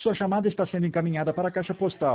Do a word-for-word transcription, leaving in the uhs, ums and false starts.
Sua chamada está sendo encaminhada para a caixa postal